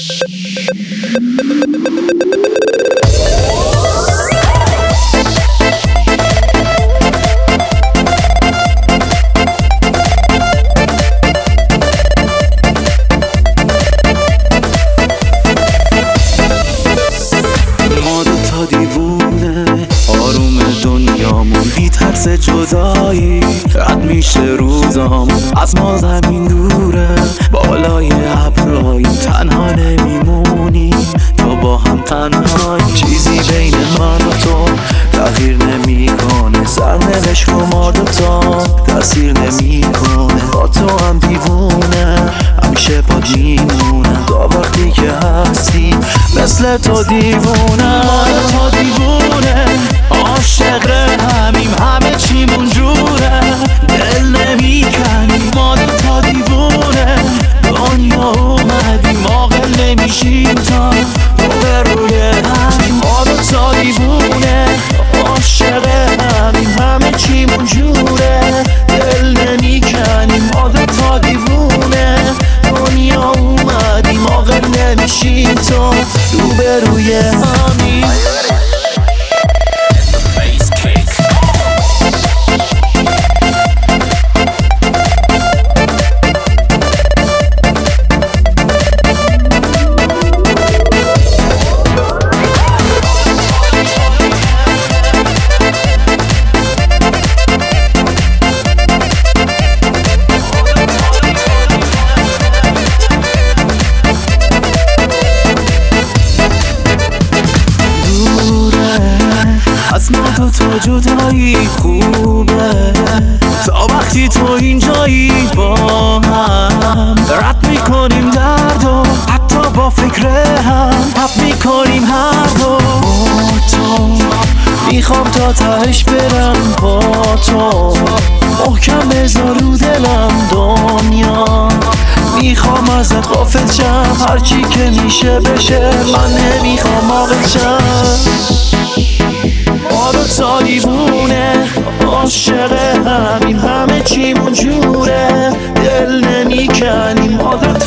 جدایی رد میشه روزام از ما، زمین دوره بالای ابرهاییم، تنها نمیمونیم تا با هم تنهاییم. چیزی بین من و تو تغییر نمیکنه، سرنوشت رو ما دوتا تأثیر نمیکنه. با تو هم دیوونه همیشه باد میمونم، تا وقتی که هستی مثل تو دیوونه. ما دوتا دیوونه عاشق همیم، همه چیمون جوره، دل نمیکنیم. ما دوتا دیوونه دنیا اومدیم، عاقل نمیشیم تا روبروی همیم. ما دوتا دیوونه عاشق همیم، همه چیمون جوره، دل نمیکنیم. ما دوتا دیوونه دنیا اومدیم، عاقل نمیشیم تا روبروی همیم. از ما دوتا جدایی خوبه، تا وقتی تو اینجایی با هم رد میکنیم درد و حتی با فکر هم حب میکنیم هر دو. با تو میخوام تا تهش برم، با تو محکم بذار رو دلم دنیا. میخوام ازت غافل شم، هرچی که میشه بشه، من نمیخوام عاقل شم. ما دوتا دیوونه عاشق همیم، همه چیمون جوره، دل نمیکنیم. ما دوتا